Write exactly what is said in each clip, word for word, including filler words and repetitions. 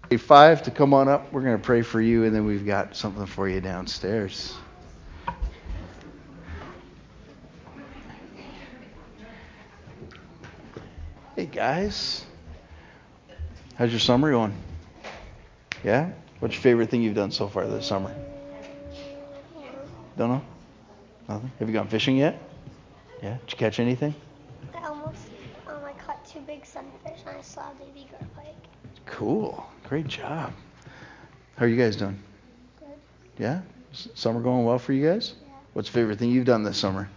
Five to come on up. We're going to pray for you, and then we've got something for you downstairs. Hey guys, how's your summer going? Yeah? What's your favorite thing you've done so far this summer? Don't know? Nothing? Have you gone fishing yet? Yeah? Did you catch anything? I almost um, I caught two big sunfish and I saw a baby garpike. Cool. Great job. How are you guys doing? Good. Yeah? S- Summer going well for you guys? Yeah. What's your favorite thing you've done this summer?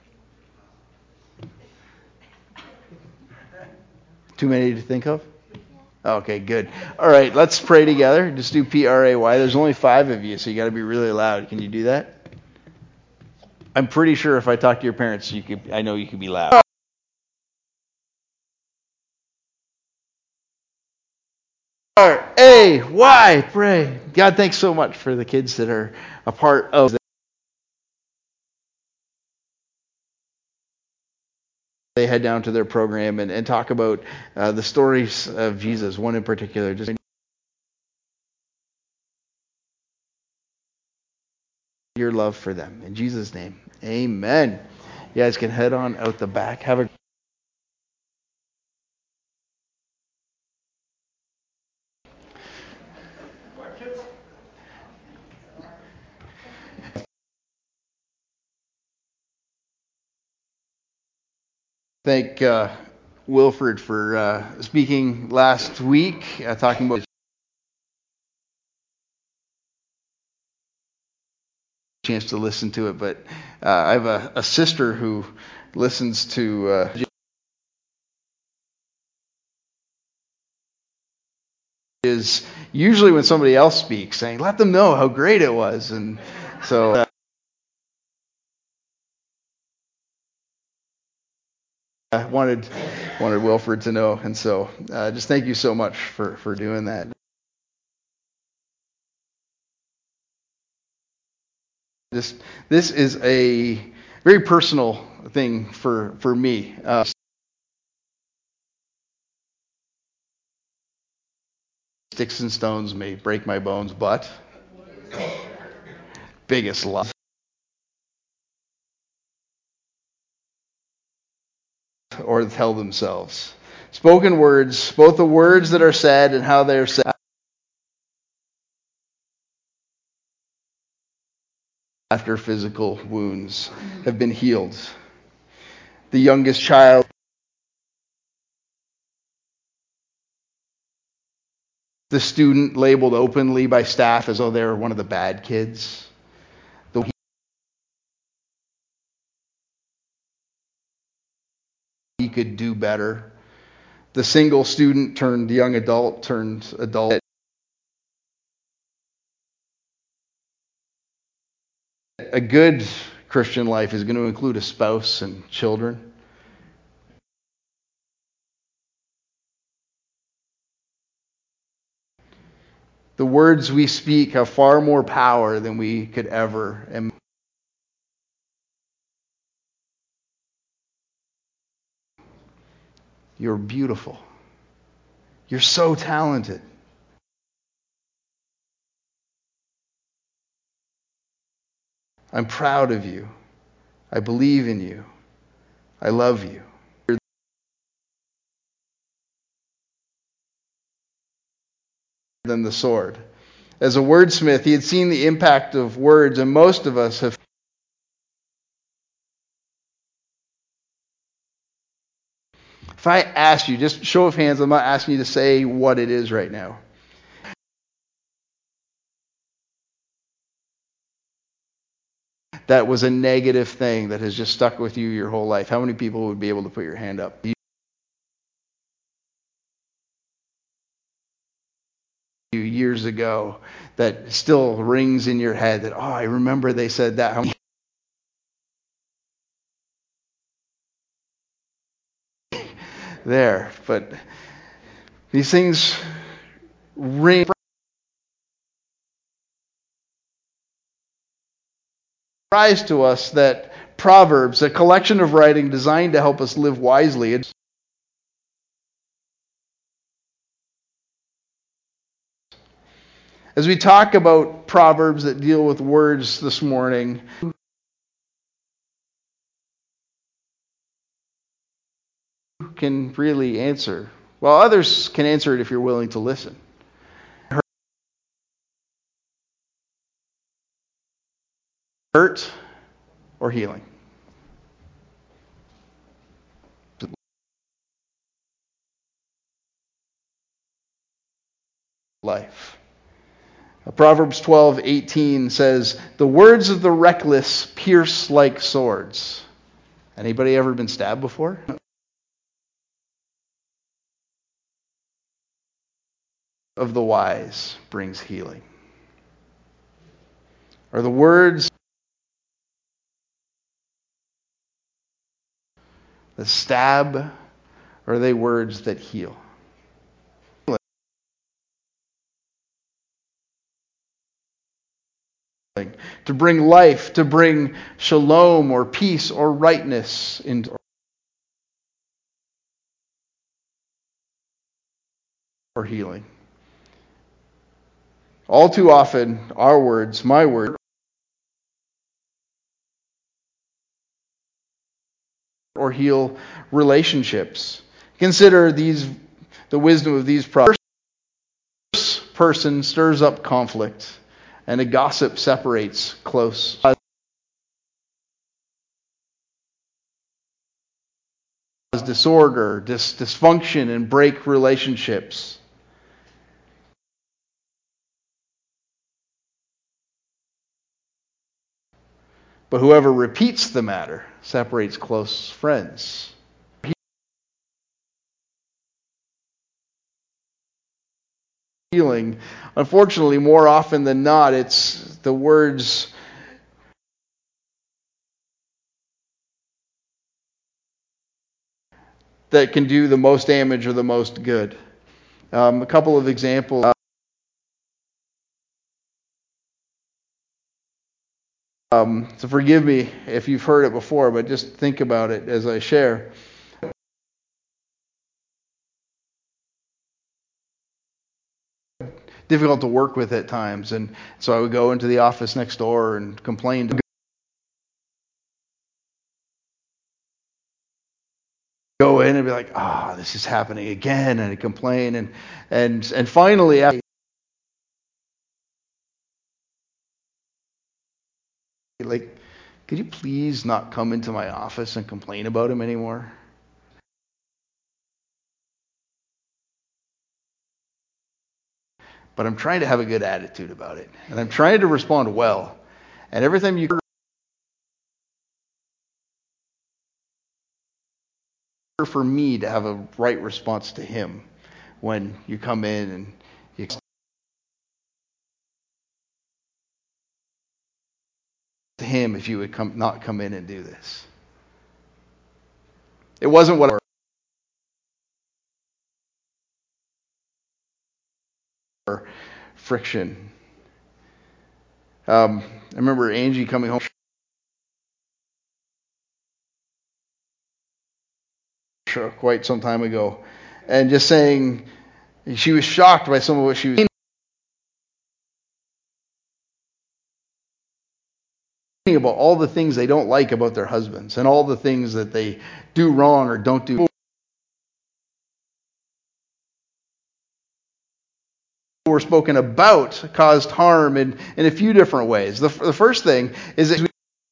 Too many to think of? Yeah. Okay, good. All right, let's pray together. Just do P R A Y. There's only five of you, so you got to be really loud. Can you do that? I'm pretty sure if I talk to your parents, you could. I know you could be loud. R A Y, pray. God, thanks so much for the kids that are a part of that. They head down to their program and, and talk about uh, the stories of Jesus, one in particular. Just your love for them. In Jesus' name, amen. You guys can head on out the back. Have a thank uh, Wilfred for uh, speaking last week, uh, talking about chance to listen to it. But uh, I have a, a sister who listens to uh, is usually when somebody else speaks, saying, "Let them know how great it was," and so. Uh, I wanted wanted Wilfred to know, and so uh, just thank you so much for, for doing that. Just this is a very personal thing for for me. Uh, sticks and stones may break my bones, but biggest love or tell themselves. Spoken words, both the words that are said and how they're said after physical wounds have been healed. The youngest child, the student labeled openly by staff as though they were one of the bad kids. The he could do better. The single student turned young adult turned adult. A good Christian life is going to include a spouse and children. The words we speak have far more power than we could ever imagine. You're beautiful. You're so talented. I'm proud of you. I believe in you. I love you. Than the sword. As a wordsmith, he had seen the impact of words, and most of us have. If I ask you, just show of hands, I'm not asking you to say what it is right now. That was a negative thing that has just stuck with you your whole life. How many people would be able to put your hand up? Years ago that still rings in your head that, oh, I remember they said that. How many? There. But these things ring. Surprise to us that Proverbs, a collection of writing designed to help us live wisely, it's As we talk about proverbs that deal with words this morning, who can really answer? Well, others can answer it if you're willing to listen. Hurt or healing? Life. Proverbs twelve eighteen says, "The words of the reckless pierce like swords." Anybody ever been stabbed before? Of the wise brings healing. Are the words that stab, or are they words that heal? To bring life, to bring shalom or peace or rightness into or healing. All too often, our words, my word, or heal relationships. Consider these the wisdom of these proverbs. This person stirs up conflict, and a gossip separates close. Disorder, dis- dysfunction, and break relationships. But whoever repeats the matter separates close friends. Healing, unfortunately, more often than not, it's the words that can do the most damage or the most good. Um, a couple of examples. Um, so forgive me if you've heard it before, but just think about it as I share. Difficult to work with at times, and so I would go into the office next door and complain to go in and be like, ah, oh, this is happening again, and I complain, and and and finally, after, like, could you please not come into my office and complain about him anymore? But I'm trying to have a good attitude about it, and I'm trying to respond well, and every time you for me to have a right response to him when you come in and you to him if you would come not come in and do this. It wasn't what I friction. Um, I remember Angie coming home quite some time ago and just saying she was shocked by some of what she was saying about all the things they don't like about their husbands and all the things that they do wrong or don't do were spoken about caused harm in, in a few different ways. The, the first thing is that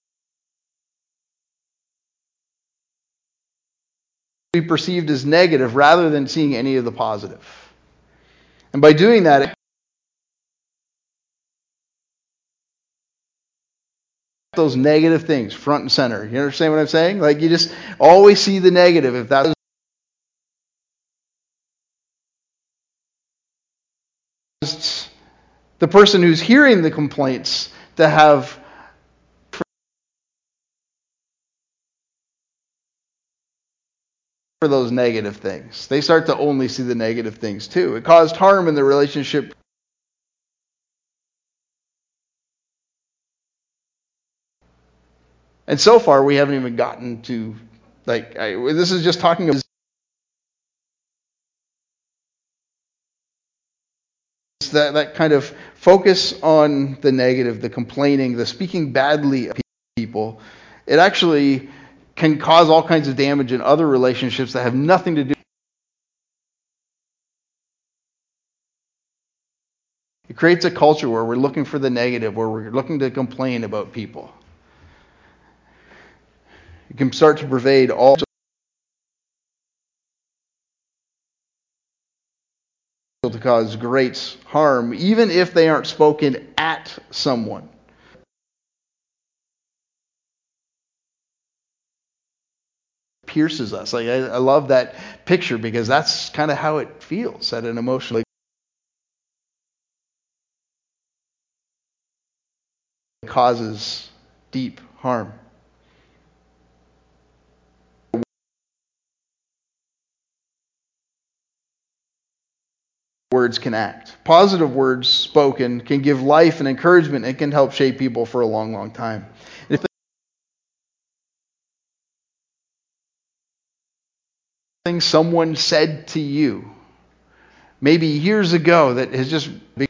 we perceived as negative rather than seeing any of the positive. And by doing that, those negative things front and center. You understand what I'm saying? Like, you just always see the negative. If that's the person who's hearing the complaints to have for those negative things. They start to only see the negative things too. It caused harm in the relationship. And so far, we haven't even gotten to, like, I, this is just talking about that, that kind of focus on the negative, the complaining, the speaking badly of people, it actually can cause all kinds of damage in other relationships that have nothing to do. It creates a culture where we're looking for the negative, where we're looking to complain about people. It can start to pervade all to cause great harm, even if they aren't spoken at someone. Pierces us. Like I, I love that picture because that's kind of how it feels at an emotional. It causes deep harm. Words can act. Positive words spoken can give life and encouragement. It can help shape people for a long, long time. If things someone said to you, maybe years ago, that has just been,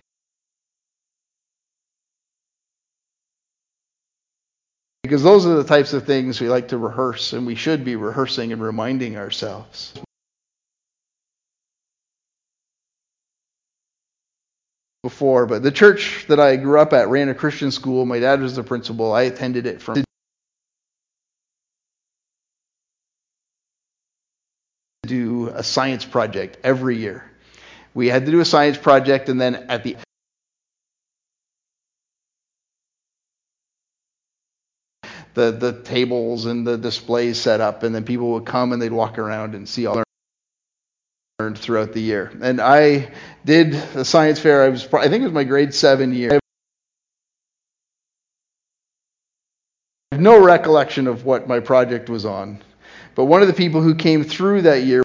because those are the types of things we like to rehearse, and we should be rehearsing and reminding ourselves. Before, but the church that I grew up at ran a Christian school. My dad was the principal. I attended it from to do a science project every year. We had to do a science project, and then at the the the tables and the displays set up, and then people would come and they'd walk around and see all learned throughout the year. And I did the science fair. I was I think it was my grade seven year. I have no recollection of what my project was on, but one of the people who came through that year,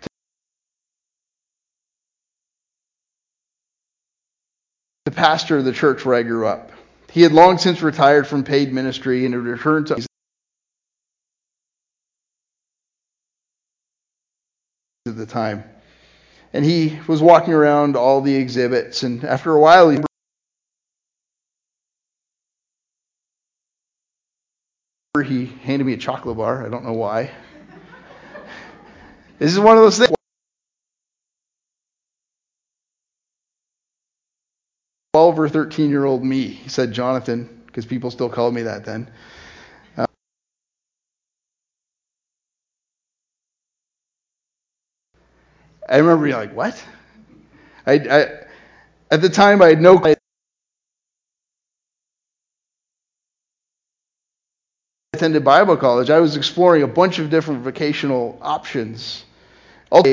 the pastor of the church where I grew up. He had long since retired from paid ministry and had returned to at the time. And he was walking around all the exhibits, and after a while he he handed me a chocolate bar. I don't know why. This is one of those things. twelve or thirteen year old me, he said Jonathan, because people still called me that then. Uh, I remember being like, what? I, I at the time I had no I attended Bible college. I was exploring a bunch of different vocational options. Also,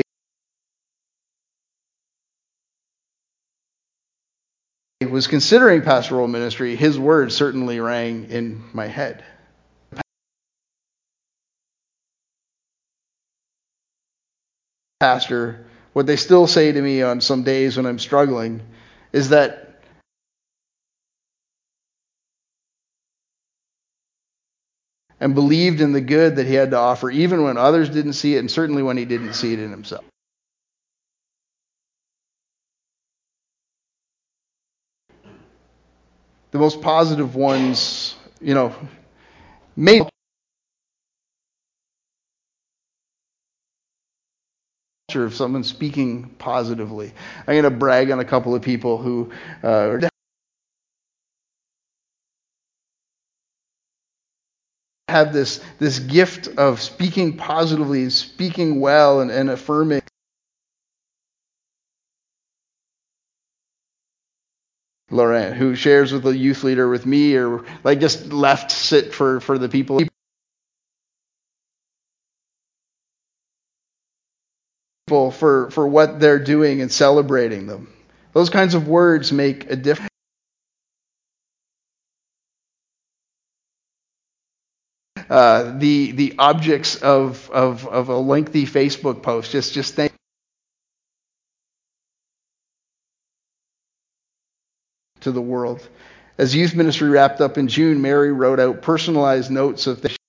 I was considering pastoral ministry. His words certainly rang in my head. Pastor, what they still say to me on some days when I'm struggling is that and believed in the good that he had to offer, even when others didn't see it, and certainly when he didn't see it in himself. The most positive ones, you know, may of someone speaking positively. I'm going to brag on a couple of people who uh, have this this gift of speaking positively, speaking well, and, and affirming. Laurent, who shares with a youth leader with me, or like just left sit for, for the people for, for what they're doing and celebrating them. Those kinds of words make a difference. Uh, the the objects of, of, of a lengthy Facebook post, just, just thank to the world. As youth ministry wrapped up in June, Mary wrote out personalized notes of things,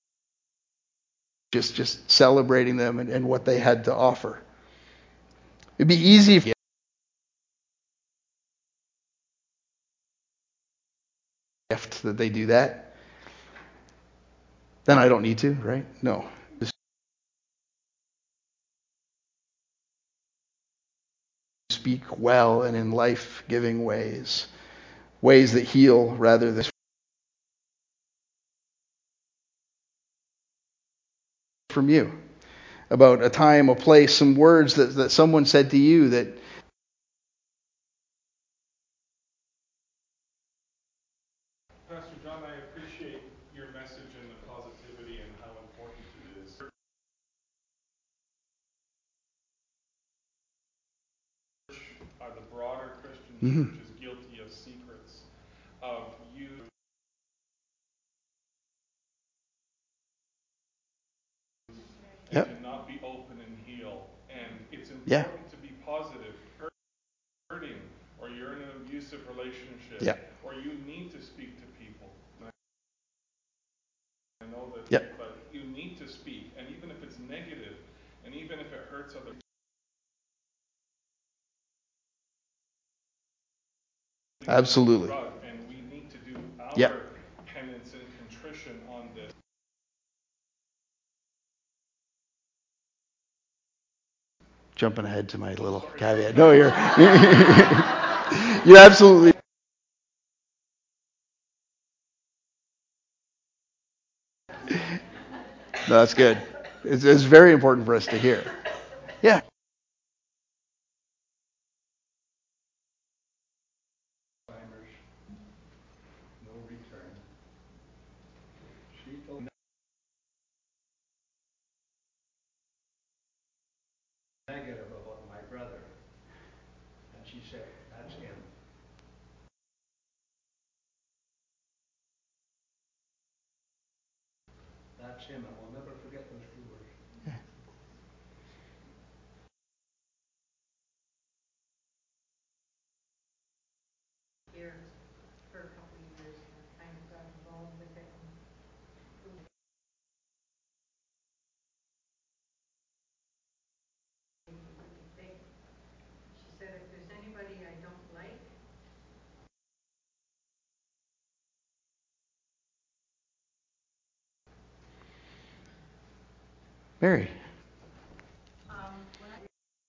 just, just celebrating them and, and what they had to offer. It'd be easy if gift that they do that. Then I don't need to, right? No. Just speak well and in life-giving ways. Ways that heal rather than from you. About a time, a place, some words that, that someone said to you that Pastor John, I appreciate your message and the positivity and how important it is. Uh, the broader Christian mm-hmm. church is guilty of secrets of you yep. and to not be open and heal. And it's important yeah. to be positive. Hurting, or you're in an abusive relationship, yeah. or you need to speak to people. I know that, yep. but you need to speak, and even if it's negative, and even if it hurts other people. Absolutely. And we need to do our yep. penance and contrition on this. Jumping ahead to my little caveat. No, you're you're absolutely. No, that's good. It's, it's very important for us to hear. Yeah. No return. She told me negative about my brother, and she said, "That's him." That's him, and we'll never forget those few words. Yeah. Here for a couple of years, and kind of got involved with it. And big. She said, if there's anybody I don't like, Mary. um, when I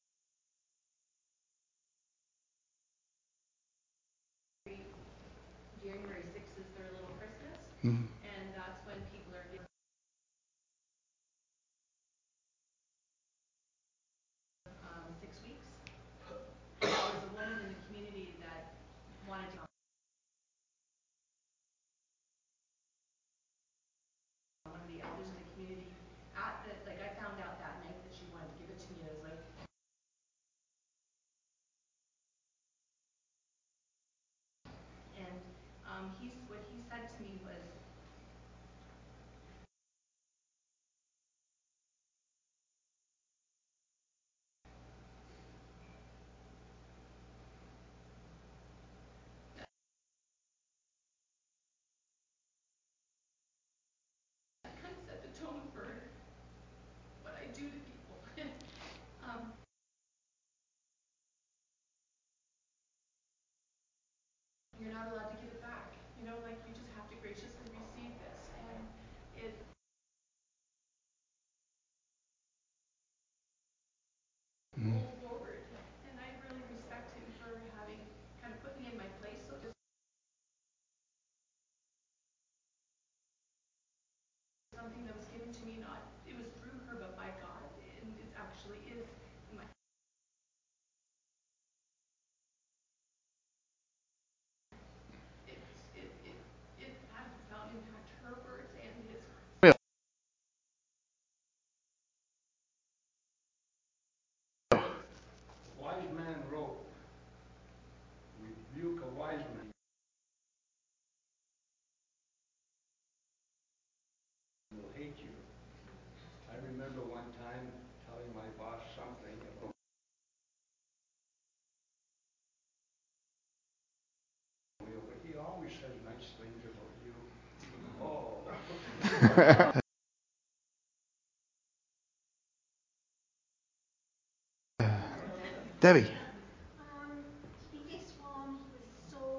January sixth is their little Christmas, Mm-hmm. and that's when people are getting um, six weeks. There was a woman in the community that wanted to. One of the elders in the community at the like I found out that night that she wanted to give it to me. I was like, and um, he's what he said to me was, that kind of set the tone for what I do to people. um, you're not allowed to give it back. You know, like you just have to graciously receive this, and it. Mm-hmm. Roll forward, and I really respect him for having kind of put me in my place. So just something that was given to me, not it was through her, but by God, and it actually is my. It it it it had a profound impact. Her words and his words. A wise man wrote, "Rebuke a wise man, will hate you." I remember one time telling my boss something about but he always says nice things about you. Oh. Debbie. Um, he became strong. He was so.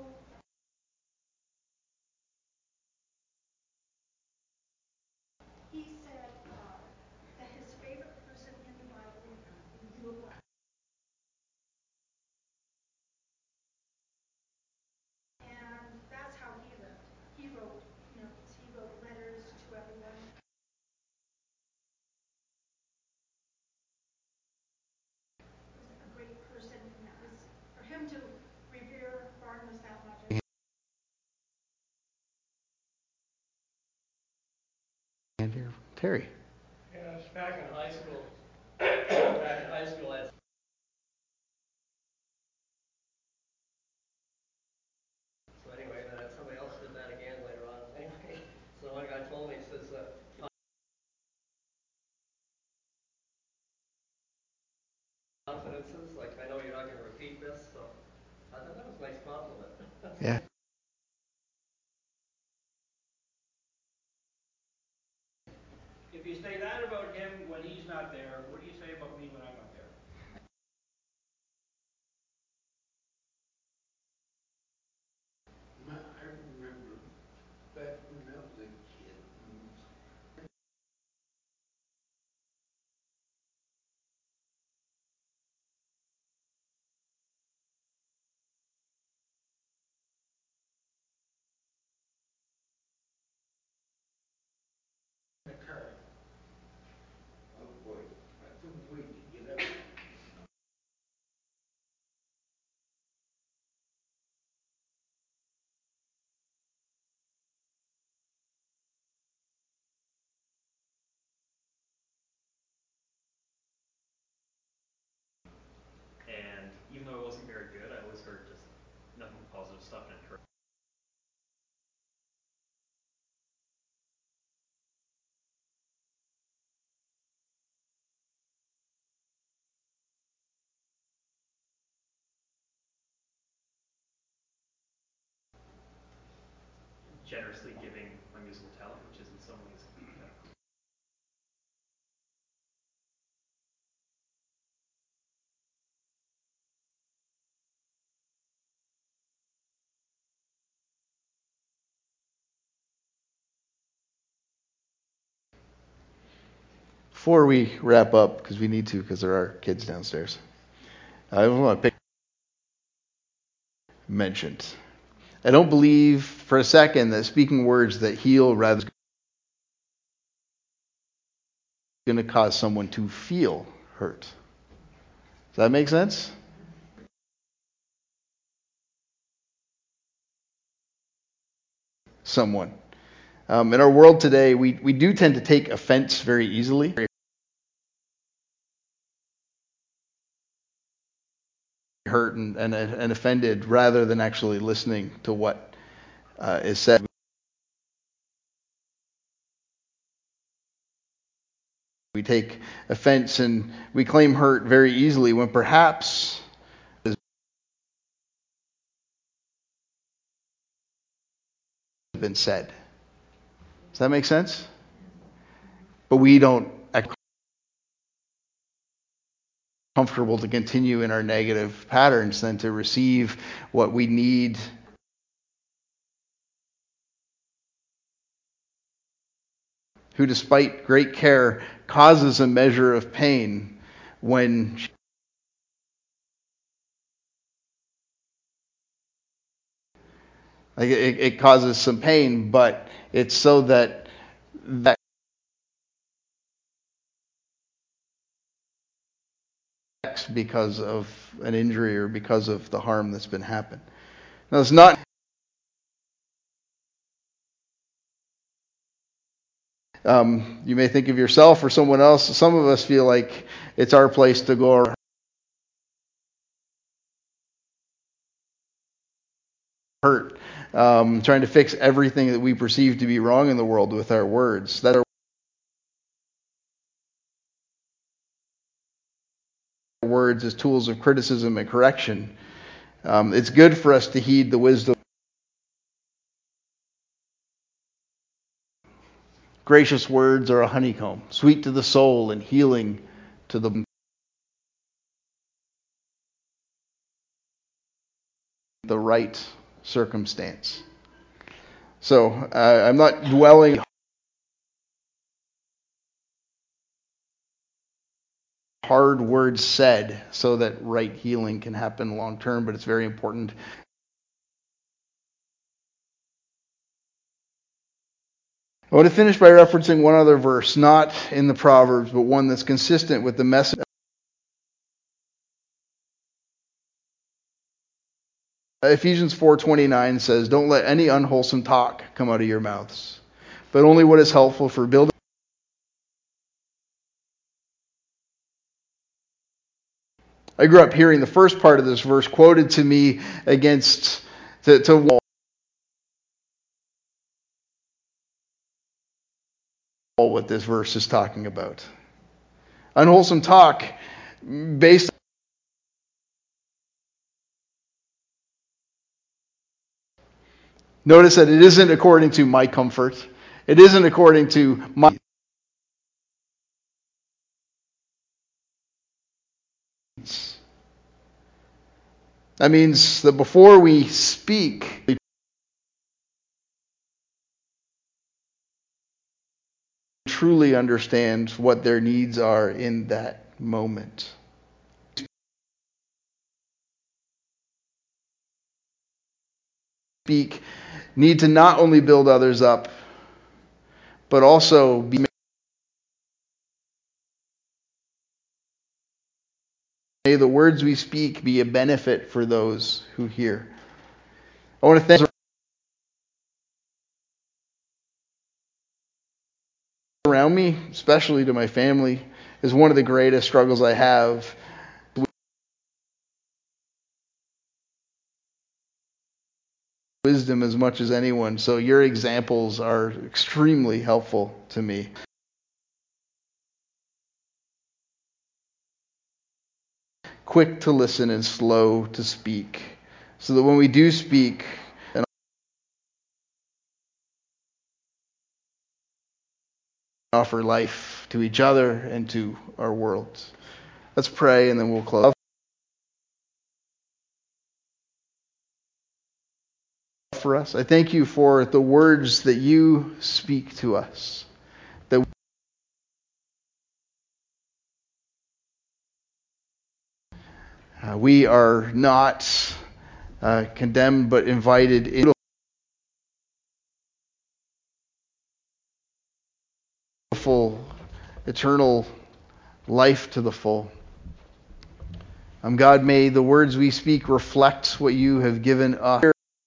He said uh, that his favorite person in the Bible is Job. And that's how he lived. He wrote notes. He wrote letters to everyone. He was a great person, and that was for him to revere Barnabas that much. And here, Terry. Yes, back in high school. back in high school, I had so anyway, then somebody else did that again later on. Anyway, so one guy told me, he says, uh, confidences, like I know you're not going to repeat this, so I thought that was a nice compliment. Yeah. If you say that about him when he's not there, what do you say about me when I'm not there? I remember back when I was a kid. The car. Oh boy, I couldn't wait to get out. And even though it wasn't very good, I always heard just nothing but positive stuff and encouragement. Generously giving my musical talent, which is in some ways kind of Before we wrap up, because we need to, because there are kids downstairs, I want to pick mentioned. I don't believe for a second that speaking words that heal rather than going to cause someone to feel hurt. Does that make sense? Someone. Um, in our world today, we, we do tend to take offense very easily. Hurt and, and, and offended rather than actually listening to what uh, is said. We take offense and we claim hurt very easily when perhaps has been said. Does that make sense? But we don't act comfortable to continue in our negative patterns than to receive what we need. Who, despite great care, causes a measure of pain when she like it, it causes some pain, but it's so that that because of an injury or because of the harm that's been happened. Now, it's not. Um, you may think of yourself or someone else. Some of us feel like it's our place to go hurt, um, trying to fix everything that we perceive to be wrong in the world with our words. That our words as tools of criticism and correction. Um, it's good for us to heed the wisdom. Gracious words are a honeycomb, sweet to the soul and healing to the the right circumstance. So uh, I'm not dwelling hard words said so that right healing can happen long term, but it's very important. I want to finish by referencing one other verse, not in the Proverbs, but one that's consistent with the message. Ephesians four twenty-nine says, "Don't let any unwholesome talk come out of your mouths, but only what is helpful for building." I grew up hearing the first part of this verse quoted to me against to, to wall what this verse is talking about. Unwholesome talk based Notice that it isn't according to my comfort. It isn't according to my That means that before we speak, we truly understand what their needs are in that moment. Speak need to not only build others up, but also be may the words we speak be a benefit for those who hear. I want to thank around me, especially to my family, is one of the greatest struggles I have. Wisdom as much as anyone, so your examples are extremely helpful to me. Quick to listen and slow to speak, so that when we do speak and offer life to each other and to our world. Let's pray and then we'll close. For us, I thank you for the words that you speak to us. That uh, we are not uh, condemned, but invited into full, eternal life to the full. Um, God, may the words we speak reflect what you have given us.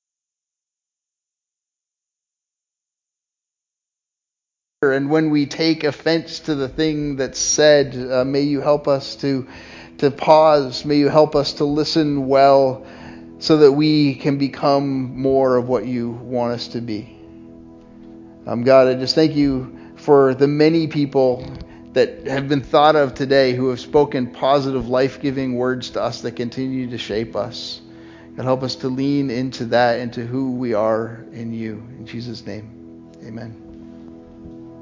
And when we take offense to the thing that's said, uh, may you help us to, to pause. May you help us to listen well so that we can become more of what you want us to be. Um, God, I just thank you for the many people that have been thought of today who have spoken positive, life-giving words to us that continue to shape us. God, help us to lean into that, into who we are in you. In Jesus' name, amen.